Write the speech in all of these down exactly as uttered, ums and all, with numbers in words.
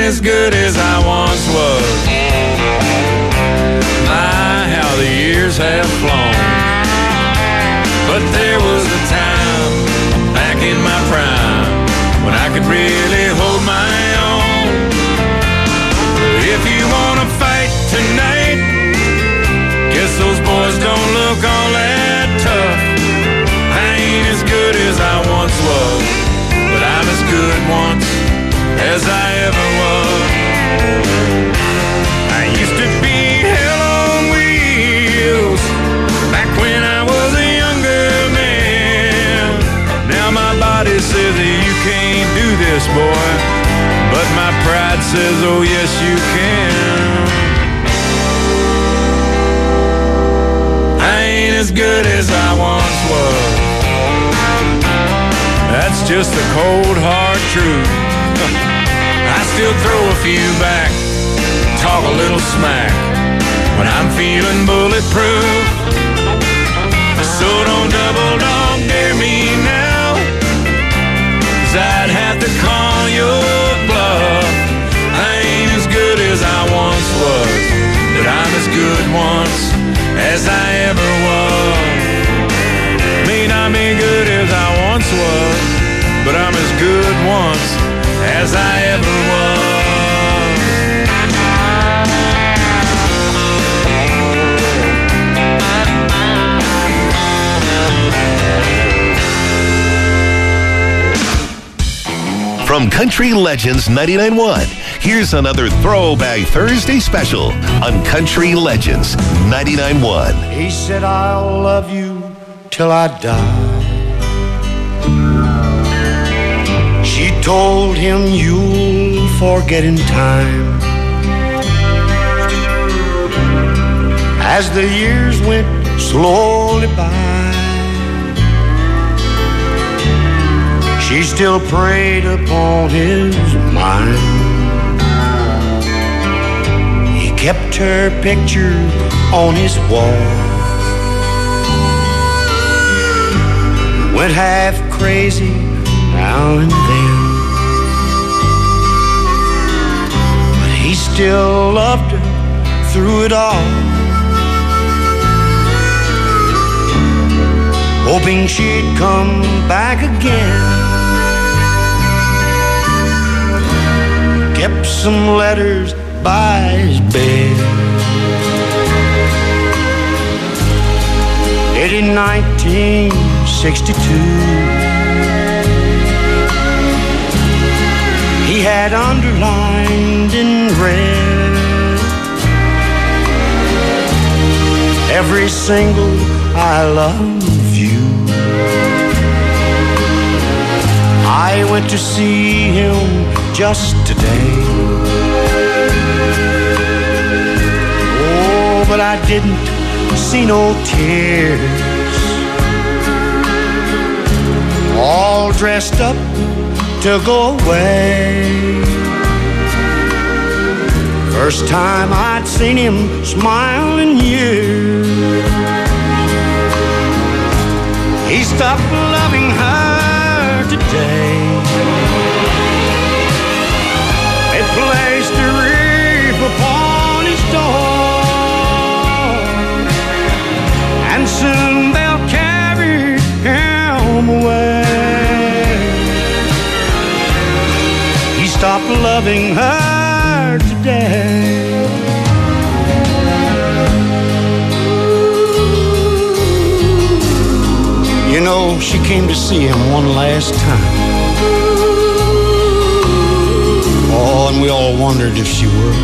as good as I once was. My, how the years have flown. But there was a time back in my prime when I could really hold my own. If you wanna fight tonight, guess those boys don't look all that tough. I ain't as good as I once was, but I'm as good once as I ever was. I used to be hell on wheels back when I was a younger man. Now my body says that you can't do this, boy, but my pride says, oh yes you can. I ain't as good as I once was. That's just the cold hard truth. I still throw a few back, talk a little smack when I'm feeling bulletproof. So don't double dog dare me now, 'cause I'd have to call your bluff. I ain't as good as I once was, but I'm as good once as I ever was. May not be good as I once was, but I'm as good once as I ever was. From Country Legends ninety-nine point one, here's another Throwback Thursday special on Country Legends ninety-nine point one. He said, I'll love you till I die. She told him, you'll forget in time. As the years went slowly by, she still preyed upon his mind. He kept her picture on his wall, went half crazy now and then, but he still loved her through it all, hoping she'd come back again. Kept some letters by his bed, dated nineteen sixty-two. He had underlined in red every single I love you. I went to see him just today. Oh, but I didn't see no tears. All dressed up to go away. First time I'd seen him smile in years. He stopped loving her today. They placed a wreath upon his door, and soon they'll carry him away. He stopped loving her today. You know, she came to see him one last time. Oh, and we all wondered if she would.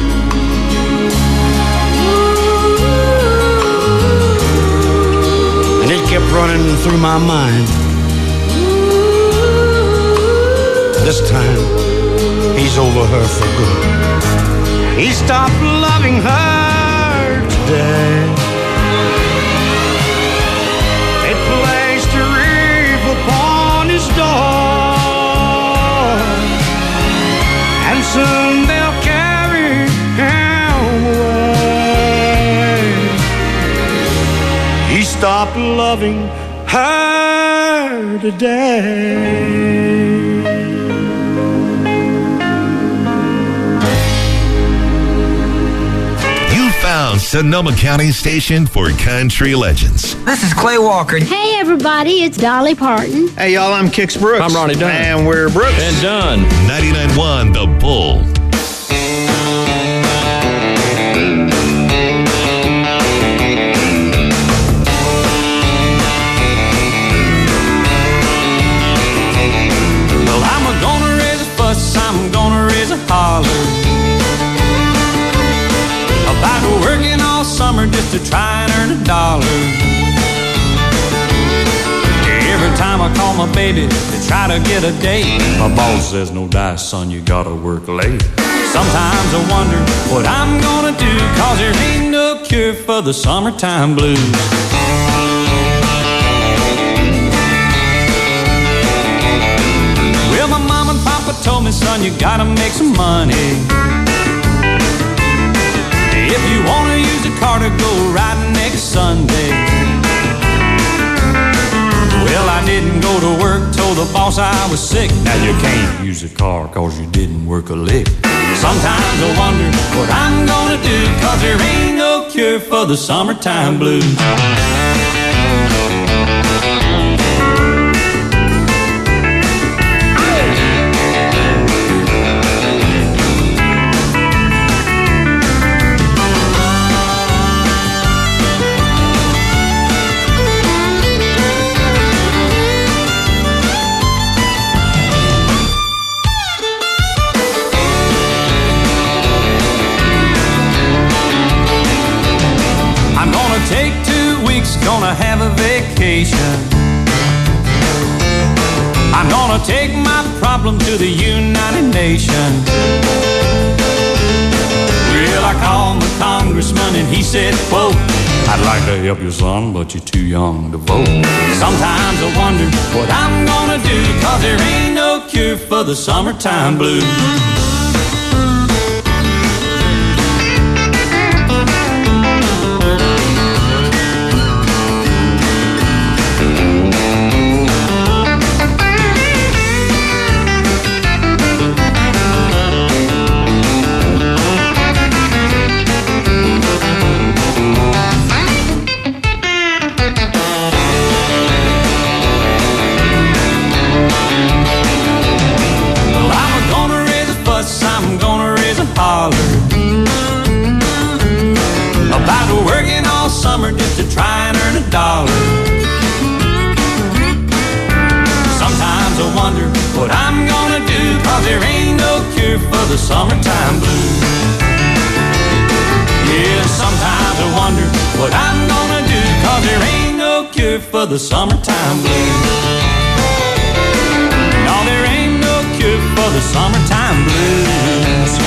And it kept running through my mind. This time, he's over her for good. He stopped loving her today. It placed a wreath upon his door, and soon they'll carry him away. He stopped loving her today. Now, Sonoma County station for Country Legends. This is Clay Walker. Hey, everybody, it's Dolly Parton. Hey, y'all, I'm Kix Brooks. I'm Ronnie Dunn. And we're Brooks. And Dunn. ninety-nine point one The Bull. Well, I'm gonna raise a fuss, I'm gonna raise a holler about working all summer just to try and earn a dollar. Every time I call my baby to try to get a date, my boss says, no dice, son, you gotta work late. Sometimes I wonder what I'm gonna do, cause there ain't no cure for the summertime blues. Well, my mom and papa told me, son, you gotta make some money. If you wanna use a car to go riding next Sunday. Well, I didn't go to work, told the boss I was sick. Now you can't use a car cause you didn't work a lick. Sometimes I wonder what I'm gonna do, cause there ain't no cure for the summertime blues. Take two weeks, gonna have a vacation. I'm gonna take my problem to the United Nations. Well, I called the congressman and he said, quote, I'd like to help you, son, but you're too young to vote. Sometimes I wonder what I'm gonna do, cause there ain't no cure for the summertime blues. About working all summer just to try and earn a dollar. Sometimes I wonder what I'm gonna do, cause there ain't no cure for the summertime blues. Yeah, sometimes I wonder what I'm gonna do, cause there ain't no cure for the summertime blues. No, there ain't no cure for the summertime blues.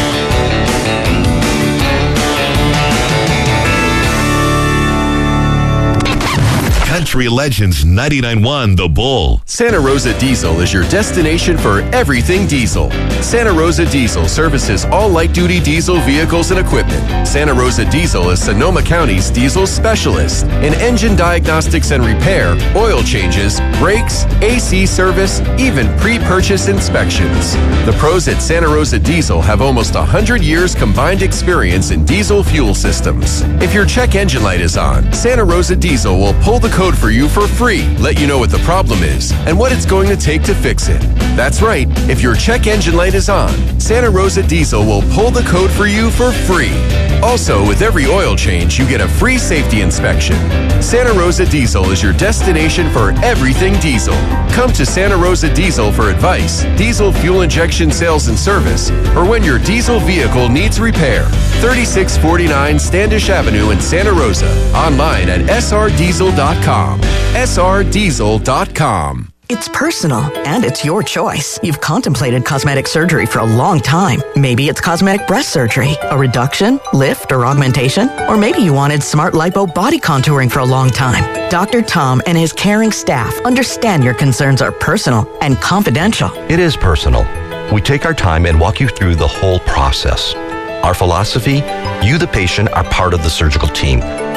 Country Legends ninety-nine point one The Bull. Santa Rosa Diesel is your destination for everything diesel. Santa Rosa Diesel services all light-duty diesel vehicles and equipment. Santa Rosa Diesel is Sonoma County's diesel specialist in engine diagnostics and repair, oil changes, brakes, A C service, even pre-purchase inspections. The pros at Santa Rosa Diesel have almost one hundred years combined experience in diesel fuel systems. If your check engine light is on, Santa Rosa Diesel will pull the code for you for free, let you know what the problem is and what it's going to take to fix it. That's right, if your check engine light is on, Santa Rosa Diesel will pull the code for you for free. Also, with every oil change, you get a free safety inspection. Santa Rosa Diesel is your destination for everything diesel. Come to Santa Rosa Diesel for advice, diesel fuel injection sales and service, or when your diesel vehicle needs repair. thirty-six forty-nine Standish Avenue in Santa Rosa. Online at s r diesel dot com. s r diesel dot com. It's personal, and it's your choice. You've contemplated cosmetic surgery for a long time. Maybe it's cosmetic breast surgery, a reduction, lift, or augmentation. Or maybe you wanted smart lipo body contouring for a long time. Doctor Tom and his caring staff understand your concerns are personal and confidential. It is personal. We take our time and walk you through the whole process. Our philosophy, you the patient are part of the surgical team.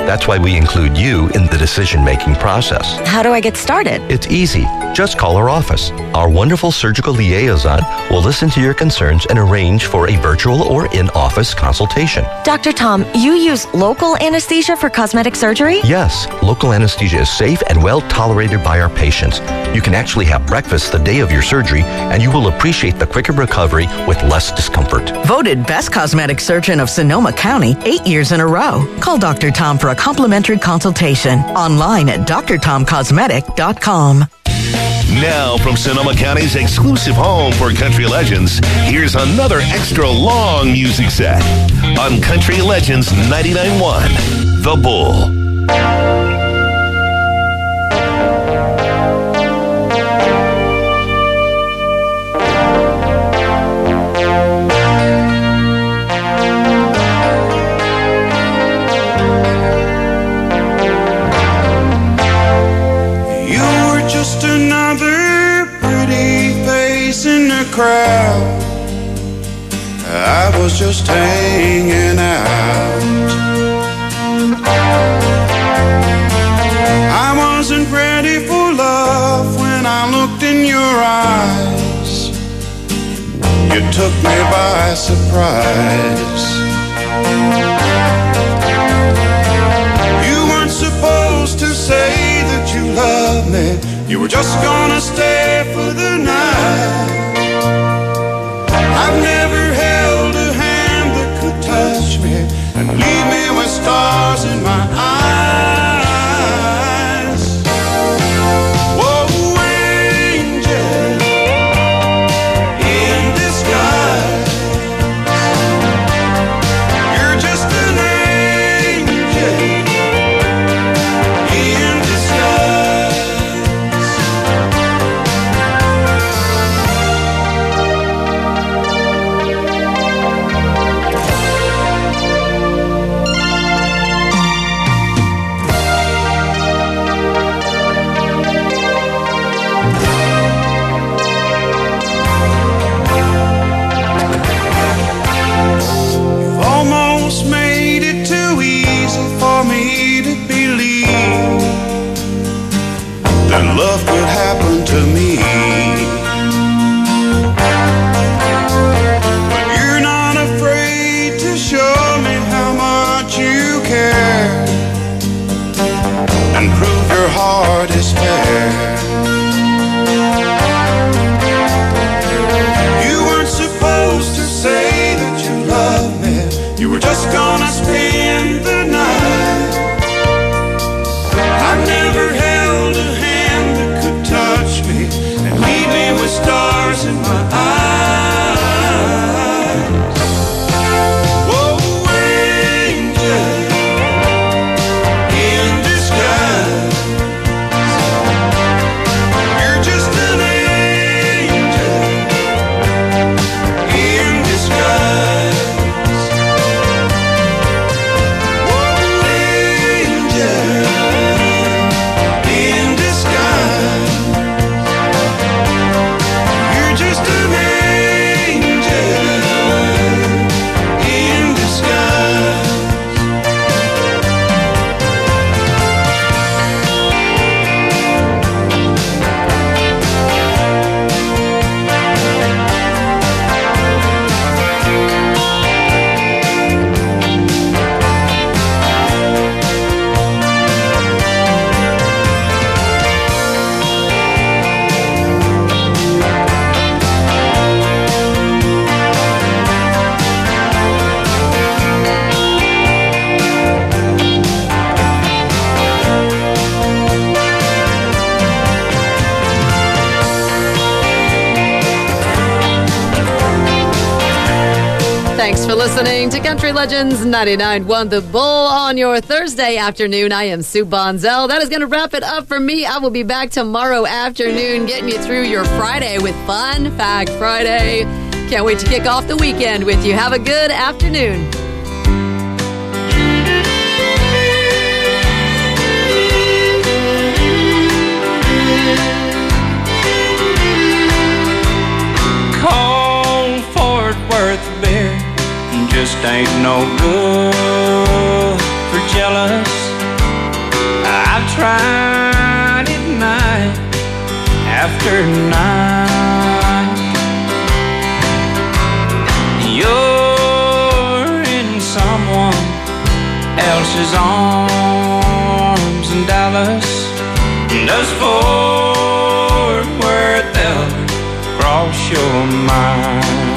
That's why we include you in the decision-making process. How do I get started? It's easy. Just call our office. Our wonderful surgical liaison will listen to your concerns and arrange for a virtual or in-office consultation. Doctor Tom, you use local anesthesia for cosmetic surgery? Yes, local anesthesia is safe and well tolerated by our patients. You can actually have breakfast the day of your surgery, and you will appreciate the quicker recovery with less discomfort. Voted Best Cosmetic Surgeon of Sonoma County eight years in a row. Call Doctor Tom for a complimentary consultation. Online at d r tom cosmetic dot com. Now, from Sonoma County's exclusive home for country legends, here's another extra long music set on Country Legends ninety-nine point one, The Bull. Crowd, I was just hanging out. I wasn't ready for love when I looked in your eyes. You took me by surprise. You weren't supposed to say that you loved me. You were just gonna stay for the night. I've never held a hand that could touch me and leave me with stars in my eyes. Whoa, angel in disguise. You're just an angel in disguise. Love could happen to me, but you're not afraid to show me how much you care and prove your heart is fair. You weren't supposed to say that you love me. You were just gonna spend the night. I've never held a hand that could touch me and leave me with stars in my eyes. Whoa, angel in disguise. You're just an angel in disguise. Whoa, angel in disguise. You're just an angel in disguise. Thanks for listening to Country Legends ninety-nine point one The Bull on your Thursday afternoon. I am Sue Bonzel. That is going to wrap it up for me. I will be back tomorrow afternoon getting you through your Friday with Fun Fact Friday. Can't wait to kick off the weekend with you. Have a good afternoon. Cold Fort Worth beer just ain't no good for jealous tried it night after night. You're in someone else's arms in Dallas. Does Fort Worth ever cross your mind?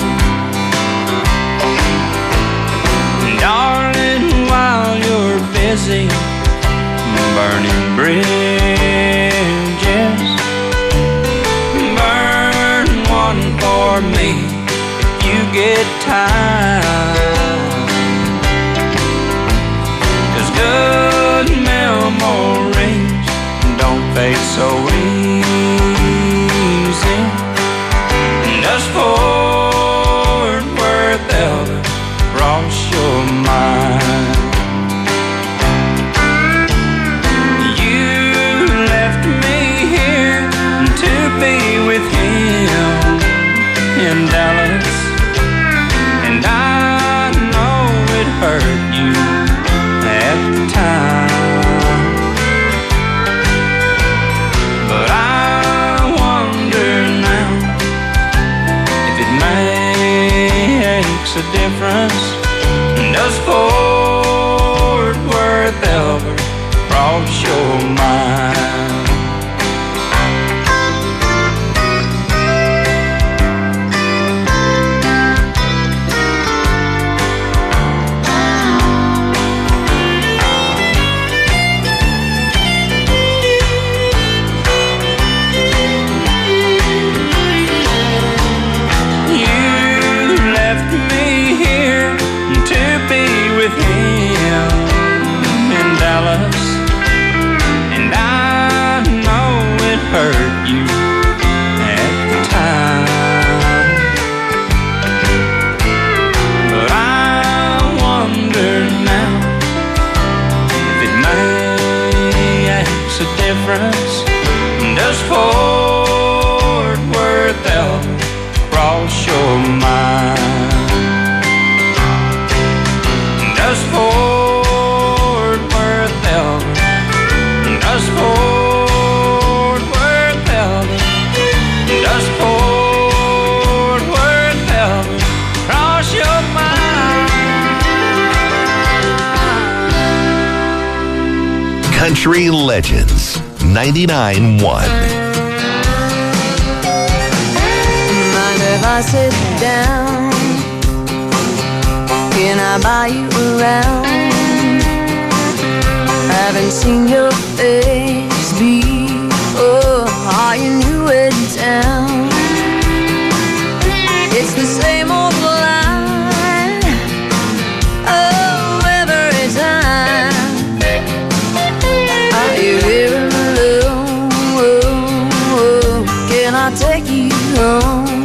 Darling, while you're busy burning bridges, burn one for me if you get time. 'Cause good memories don't fade so easy. Does Fort Worth ever cross your mind? You left me here to be with him in Dallas, and I know it hurt you at the time. But I wonder now if it makes a difference. Does Fort Worth ever cross your mind? Hurt you at the time. But I wonder now if it makes a difference. Does Fort Worth ever cross your mind? Does Fort Worth ever? Does Fort Does Fort Worth ever cross your mind? Country Legends ninety-nine one. Mind if I sit down? Can I buy you around? Haven't seen your face before. Are you new in town? It's the same old line, oh, every time. Are you here alone? Oh, oh, can I take you home?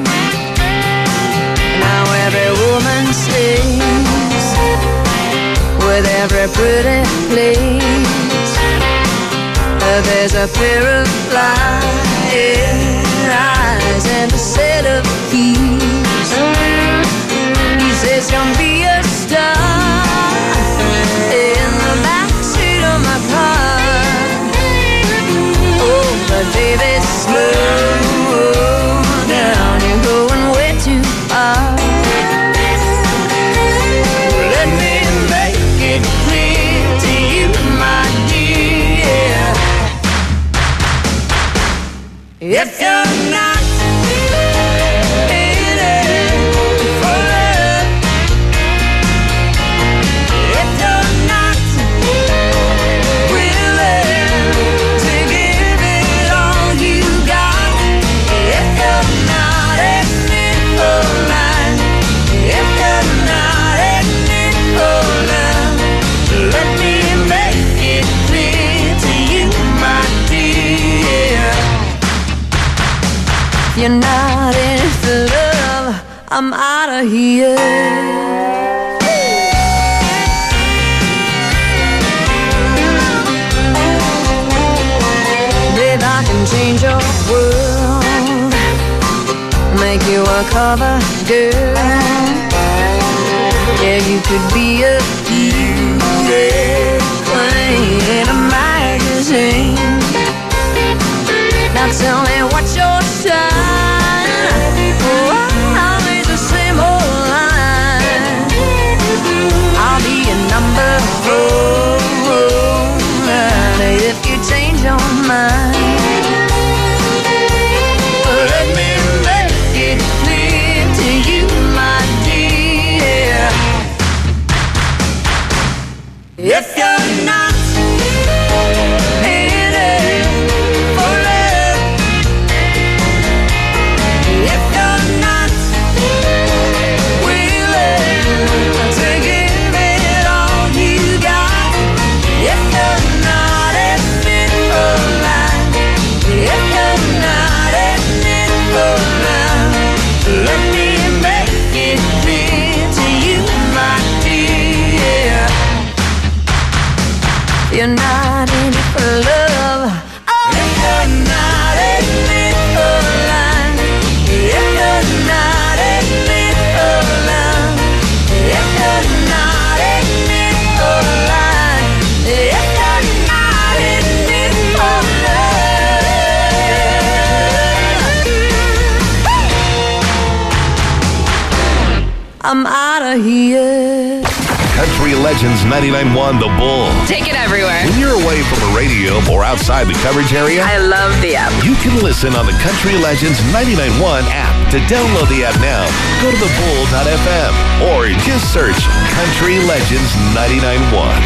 Now every woman sings with every pretty place. There's a pair of flying eyes and a set of keys. He says, come be a star in the backseat of my car. Oh, but baby, slow down, you're going way too far. Let me make it clear to you, my dear. If you're not in it for love, if you're not willing to give it all you got, if you're not in it for life, if you're not in it for love, let me make it clear to you, my dear. You're not in it for love, I'm out of here. Babe, I can change your world, make you a cover girl. Yeah, you could be a beauty queen in a magazine. tell me what's your sign? Oh, always the same old line. I'll be your number one if you change your mind. Let me make it clear to you, my dear. If you're not in it for love, if you're not willing to give it all you got, if you're not in it for life, if you're not in it for love, let me make it clear to you, my dear. You're not in it for love. Oh, if you're not in it for life, if you're not in it for love, if you're not in it for life, if you're not in it for love, I'm out of here. Country Legends ninety-nine point one The Bull. Take it everywhere. When you're away from a radio or outside the coverage area, I love the app. you can listen on the Country Legends ninety-nine point one app. To download the app now, go to the bull dot f m or just search Country Legends ninety-nine point one.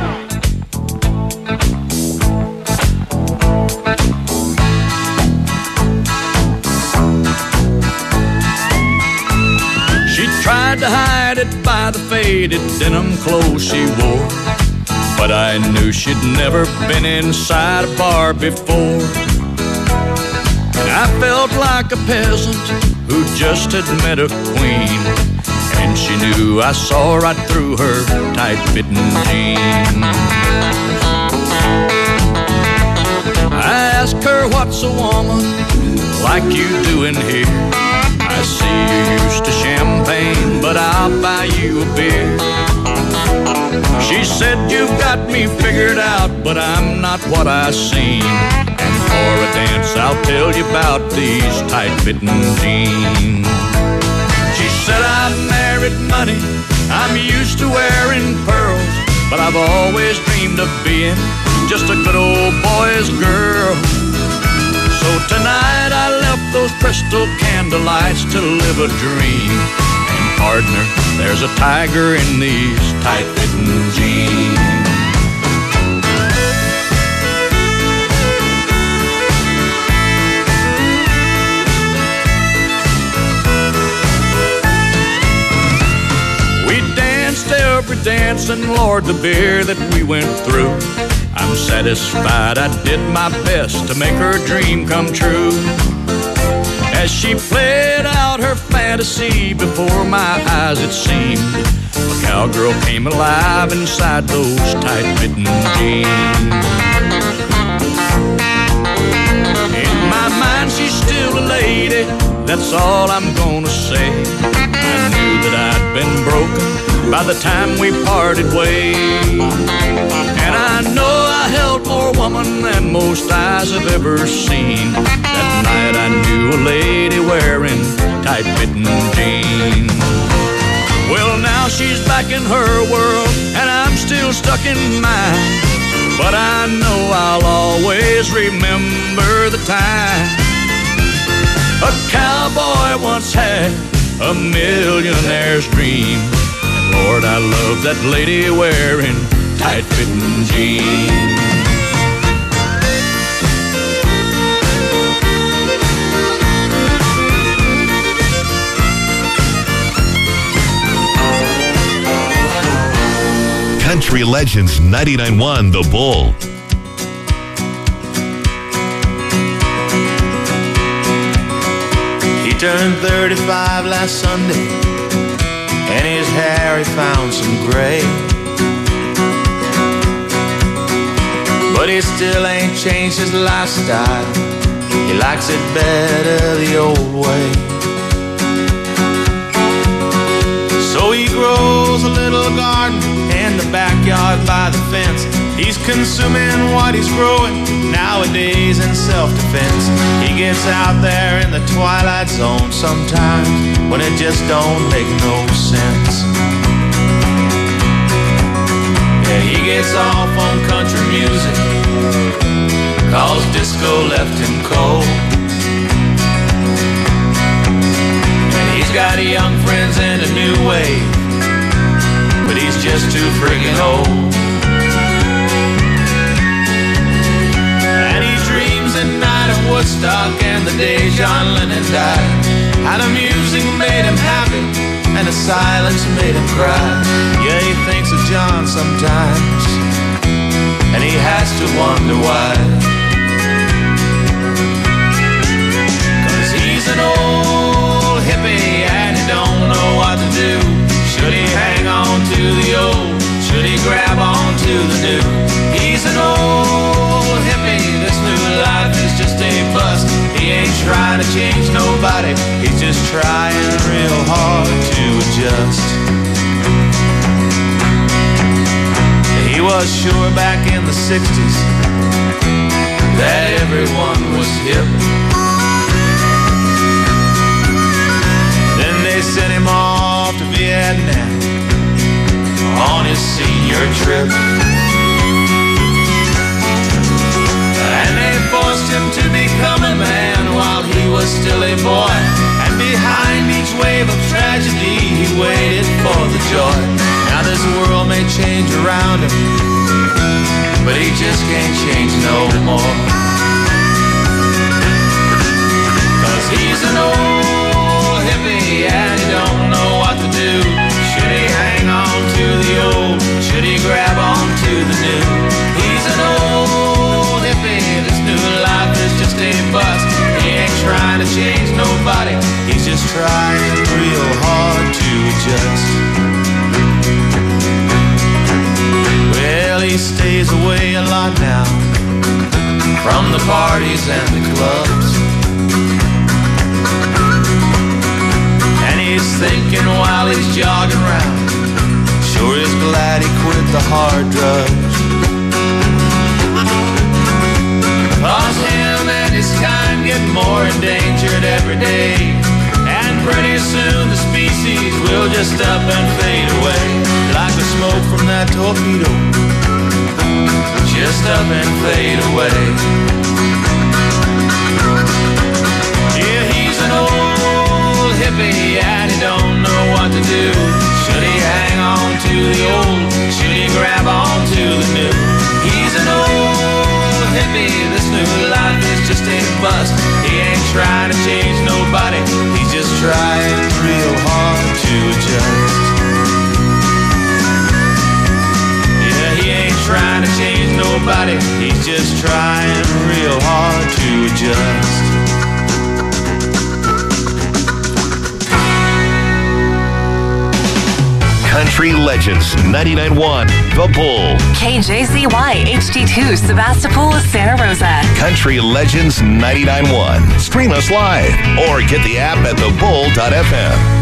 She tried to hide it by the faded denim clothes she wore, but I knew she'd never been inside a bar before. And I felt like a peasant who just had met a queen, and she knew I saw right through her tight-fitting jeans. I asked her, what's a woman like you doing here? I see you're used to champagne, but I'll buy you a beer. She said, you've got me figured out, but I'm not what I seem. And for a dance, I'll tell you about these tight-fitting jeans. She said, I've married money, I'm used to wearing pearls, but I've always dreamed of being just a good old boy's girl. So tonight I left those crystal candlelights to live a dream. And partner, there's a tiger in these tight-fitting jeans. We danced every dance, and Lord, the beer that we went through, I'm satisfied I did my best to make her dream come true. As she played out her fantasy before my eyes, it seemed a cowgirl came alive inside those tight-fitting jeans. In my mind, she's still a lady, that's all I'm gonna say. I knew that I'd been broken by the time we parted ways. And I know I held more woman than most eyes have ever seen. That night I knew a lady wearing tight-fitting jeans. Well, now she's back in her world, and I'm still stuck in mine. But I know I'll always remember the time a cowboy once had a millionaire's dream. And Lord, I love that lady wearing tight-fitting jeans. Country Legends ninety-nine point one The Bull. He turned thirty-five last Sunday, and his hair he found some gray. But he still ain't changed his lifestyle. He likes it better the old way. So he grows a little garden in the backyard by the fence. He's consuming what he's growing nowadays in self-defense. He gets out there in the twilight zone sometimes when it just don't make no sense. Yeah, he gets off on country music, cause disco left him cold. And he's got young friends in a new wave, but he's just too friggin' old. And he dreams at night of Woodstock and the day John Lennon died. How the music made him happy and the silence made him cry. Yeah, he thinks of John sometimes, and he has to wonder why. Cause he's an old hippie and he don't know what to do. Should he hang on to the old? Should he grab on to the new? He's an old hippie, this new life is just a bust. He ain't trying to change nobody, he's just trying real hard to adjust. He was sure back in the sixties that everyone was hip. Then they sent him off to Vietnam on his senior trip. And they forced him to become a man while he was still a boy. And behind each wave of tragedy he waited for the joy. Now this world may change around him, but he just can't change no more. Cause he's an old hippie and he don't know what to do. Should he hang on to the old? Should he grab on to the new? He's an old hippie, this new life is just a bust. He ain't trying to change nobody, he's just trying real hard to adjust. Well, he stays away a lot now from the parties and the clubs. And he's thinking while he's jogging around, sure is glad he quit the hard drugs. Cause him and his kind get more endangered every day. And pretty soon the species will just up and fade away, like the smoke from that torpedo, just up and fade away. Yeah, he's an old hippie and he don't know what to do. Should he hang on to the old? Should he grab on to the new? He's an old hippie, this new life is just a bust. He ain't trying to change nobody, he's just trying real hard to adjust. Yeah, he ain't trying to change nobody, he's just trying real hard to adjust. Country Legends ninety-nine point one, The Bull. K J Z Y H D two, Sebastopol, Santa Rosa. Country Legends ninety-nine point one. Stream us live or get the app at the bull dot f m.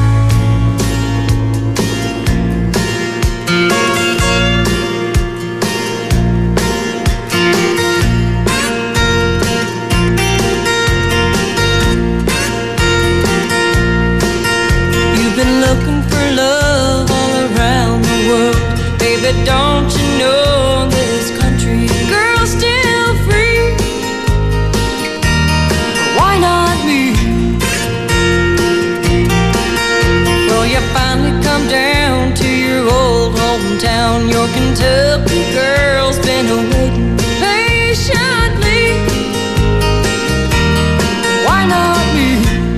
Don't you know this country girl's still free? Why not me? Well, you finally come down to your old hometown. Your Kentucky girl's been waiting patiently. Why not me?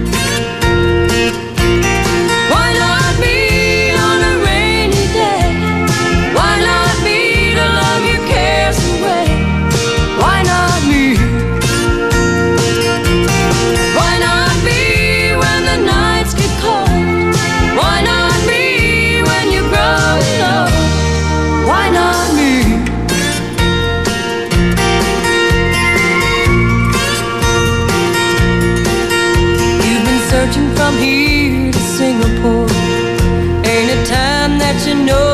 Why not me on a rainy day? Why not me to love your cares away? Why not me? Why not me when the nights get cold? Why not me when you're growing old? Why not me? You've been searching from here to Singapore. Ain't a time that you know